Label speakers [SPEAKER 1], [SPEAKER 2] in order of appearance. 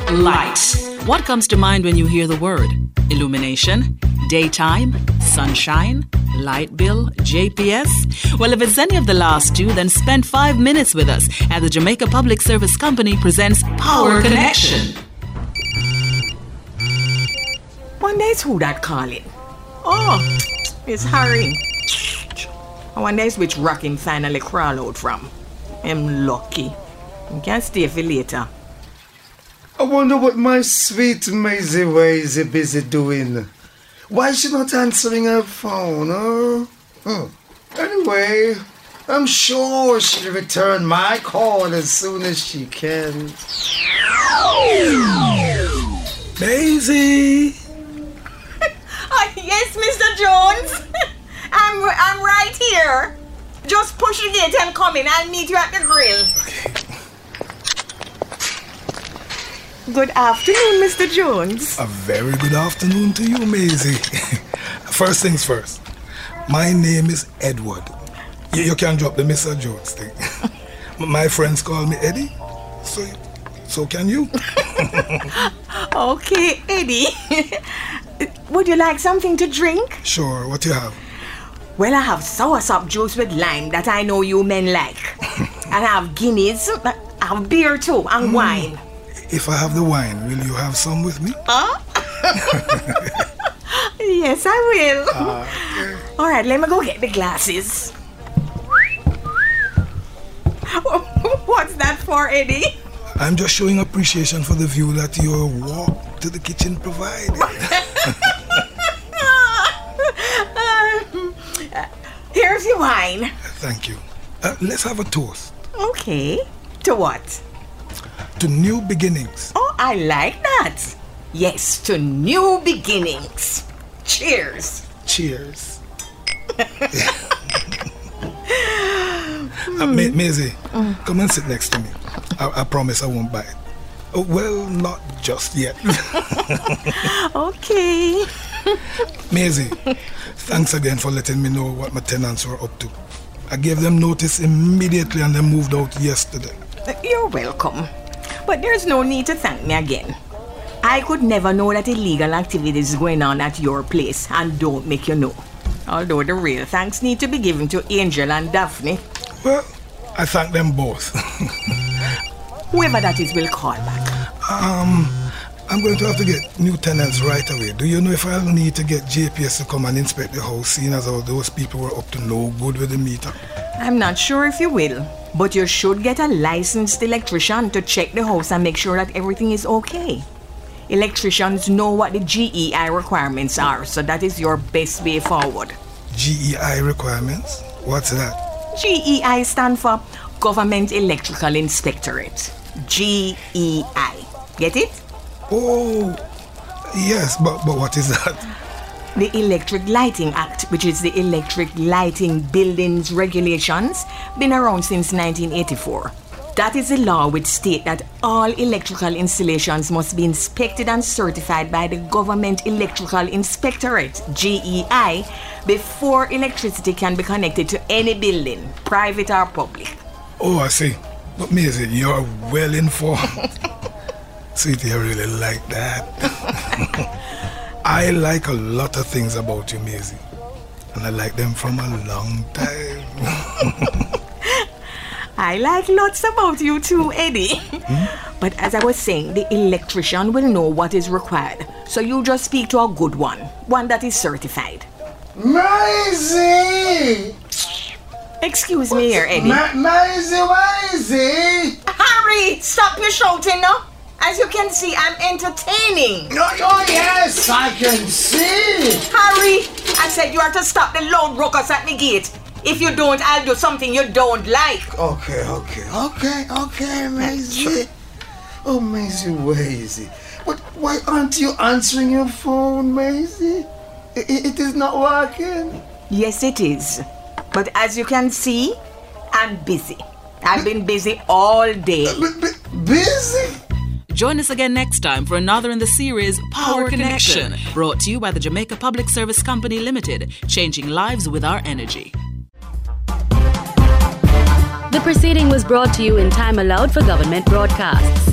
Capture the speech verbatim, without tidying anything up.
[SPEAKER 1] Light. What comes to mind when you hear the word? Illumination? Daytime? Sunshine? Light bill? J P S? Well, if it's any of the last two, then spend five minutes with us as the Jamaica Public Service Company presents Power Connection.
[SPEAKER 2] One day it's who that calling? Oh, it's Harry. I wonder it's which rock him finally crawl out from. I'm lucky. I can stay for later.
[SPEAKER 3] I wonder what my sweet Maisie Ways is busy doing. Why is she not answering her phone, huh? huh? Anyway, I'm sure she'll return my call as soon as she can. Maisie!
[SPEAKER 2] Oh, yes, Mister Jones. I'm I'm right here. Just push the gate and come in. I'll meet you at the grill.
[SPEAKER 3] Okay.
[SPEAKER 2] Good afternoon, Mister Jones.
[SPEAKER 4] A very good afternoon to you, Maisie. First things first. My name is Edward. You, you can drop the Mister Jones thing. My friends call me Eddie. So, so can you?
[SPEAKER 2] Okay, Eddie. Would you like something to drink?
[SPEAKER 4] Sure, what you have?
[SPEAKER 2] Well, I have soursop juice with lime that I know you men like. And I have Guinness, I have beer too, and mm. wine.
[SPEAKER 4] If I have the wine, will you have some with me?
[SPEAKER 2] Huh? Yes, I will.
[SPEAKER 4] Uh, okay.
[SPEAKER 2] All right, let me go get the glasses. What's that for, Eddie?
[SPEAKER 4] I'm just showing appreciation for the view that your walk to the kitchen provided.
[SPEAKER 2] uh, here's your wine.
[SPEAKER 4] Thank you. Uh, let's have a toast.
[SPEAKER 2] Okay. To what?
[SPEAKER 4] To new beginnings.
[SPEAKER 2] Oh, I like that. Yes, to new beginnings. Cheers.
[SPEAKER 4] Cheers. uh, Ma- Maisie, mm. come and sit next to me. I, I promise I won't bite. Oh, well, not just yet.
[SPEAKER 2] Okay.
[SPEAKER 4] Maisie, thanks again for letting me know what my tenants were up to. I gave them notice immediately and they moved out yesterday.
[SPEAKER 2] You're welcome. But there's no need to thank me again. I could never know that illegal activities is going on at your place and don't make you know. Although the real thanks need to be given to Angel and Daphne.
[SPEAKER 4] Well, I thank them both.
[SPEAKER 2] Whoever that is will call back.
[SPEAKER 4] Um, I'm going to have to get new tenants right away. Do you know if I'll need to get J P S to come and inspect the house, seeing as all those people were up to no good with the meter?
[SPEAKER 2] I'm not sure if you will. But you should get a licensed electrician to check the house and make sure that everything is okay. Electricians know what the G E I requirements are, so that is your best way forward.
[SPEAKER 4] G E I requirements? What's that?
[SPEAKER 2] G E I stand for Government Electrical Inspectorate. G E I. Get it?
[SPEAKER 4] Oh, yes, but, but what is that?
[SPEAKER 2] The Electric Lighting Act, which is the Electric Lighting Buildings Regulations, been around since nineteen eighty-four. That is the law which states that all electrical installations must be inspected and certified by the Government Electrical Inspectorate, G E I, before electricity can be connected to any building, private or public.
[SPEAKER 4] Oh, I see. But Maisie, you're well informed. Sweetie, I really like that. I like a lot of things about you, Maisie. And I like them from a long time.
[SPEAKER 2] I like lots about you too, Eddie. Hmm? But as I was saying, the electrician will know what is required. So you just speak to a good one. One that is certified.
[SPEAKER 3] Maisie!
[SPEAKER 2] Excuse me here, Eddie.
[SPEAKER 3] Ma- Maisie, Maisie!
[SPEAKER 2] Harry, stop your shouting now. As you can see, I'm entertaining.
[SPEAKER 3] Oh, oh, yes, I can see.
[SPEAKER 2] Harry, I said you are to stop the loud ruckus at the gate. If you don't, I'll do something you don't like.
[SPEAKER 3] Okay, okay, okay, okay, Maisie. Oh, Maisie, Maisie. But why aren't you answering your phone, Maisie? It, it is not working.
[SPEAKER 2] Yes, it is. But as you can see, I'm busy. I've been busy all day.
[SPEAKER 3] B- b- busy?
[SPEAKER 1] Join us again next time for another in the series Power, Power Connection, Connection, brought to you by the Jamaica Public Service Company Limited, changing lives with our energy.
[SPEAKER 5] The proceeding was brought to you in time allowed for government broadcasts.